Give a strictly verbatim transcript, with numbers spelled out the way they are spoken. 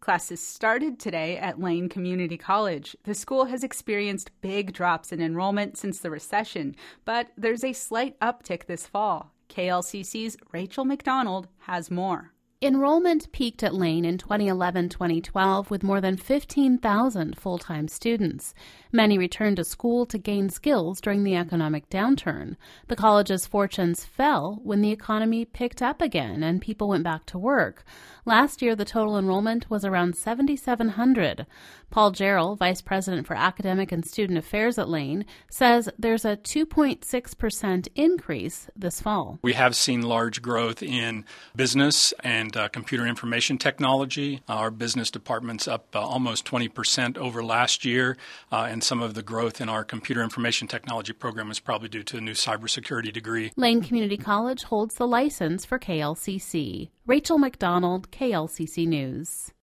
Classes started today at Lane Community College. The school has experienced big drops in enrollment since the recession, but there's a slight uptick this fall. K L C C's Rachel McDonald has more. Enrollment peaked at Lane in twenty eleven twenty twelve with more than fifteen thousand full-time students. Many returned to school to gain skills during the economic downturn. The college's fortunes fell when the economy picked up again and people went back to work. Last year, the total enrollment was around seven thousand seven hundred. Paul Jarrell, Vice President for Academic and Student Affairs at Lane, says there's a two point six percent increase this fall. We have seen large growth in business and uh, computer information technology. Our business department's up uh, almost twenty percent over last year, uh, and some of the growth in our computer information technology program is probably due to a new cybersecurity degree. Lane Community College holds the license for K L C C. Rachel McDonald, K L C C News.